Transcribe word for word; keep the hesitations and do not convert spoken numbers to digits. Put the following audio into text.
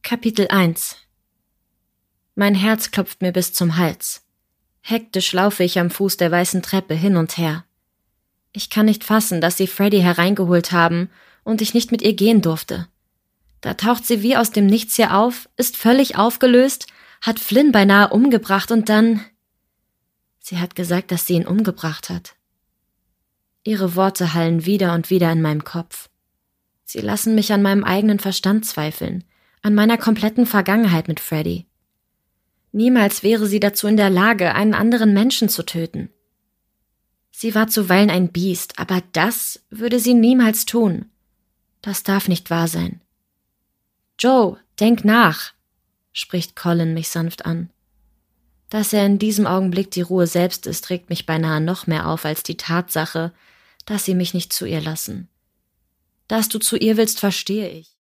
Kapitel eins. Mein Herz klopft mir bis zum Hals. Hektisch laufe ich am Fuß der weißen Treppe hin und her. Ich kann nicht fassen, dass sie Freddy hereingeholt haben und ich nicht mit ihr gehen durfte. Da taucht sie wie aus dem Nichts hier auf, ist völlig aufgelöst, hat Flynn beinahe umgebracht und dann... Sie hat gesagt, dass sie ihn umgebracht hat. Ihre Worte hallen wieder und wieder in meinem Kopf. Sie lassen mich an meinem eigenen Verstand zweifeln, an meiner kompletten Vergangenheit mit Freddy. Niemals wäre sie dazu in der Lage, einen anderen Menschen zu töten. Sie war zuweilen ein Biest, aber das würde sie niemals tun. Das darf nicht wahr sein. »Joe, denk nach«, spricht Colin mich sanft an. Dass er in diesem Augenblick die Ruhe selbst ist, regt mich beinahe noch mehr auf als die Tatsache, dass sie mich nicht zu ihr lassen. Dass du zu ihr willst, verstehe ich.